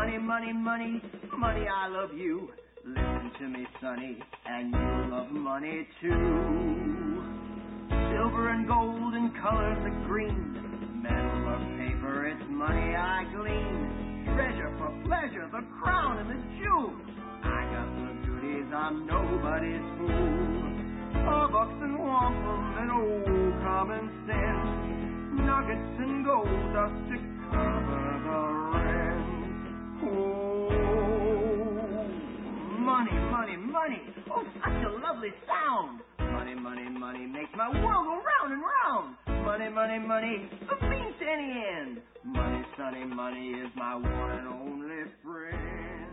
Money, money, money, money, I love you. Listen to me, Sonny, and you love money too. Silver and gold and colors of green, metal or paper, it's money I glean. Treasure for pleasure, the crown and the jewels. I got the goodies, I'm nobody's fool. Bucks and wampum and old common sense, nuggets and gold dust to cover the rent. Oh, money, money, money, oh, such a lovely sound. Money, money, money makes my world go round and round. Money, money, money, the means to any end. Money, Sonny, money is my one and only friend.